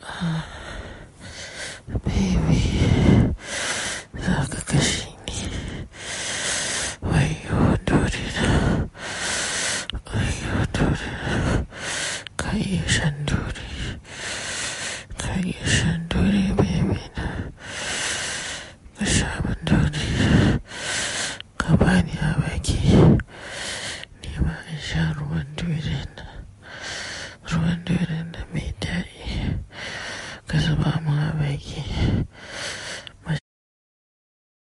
baby, za ka kashe ni. Wayo Dorina, wayo Dorina, ka iya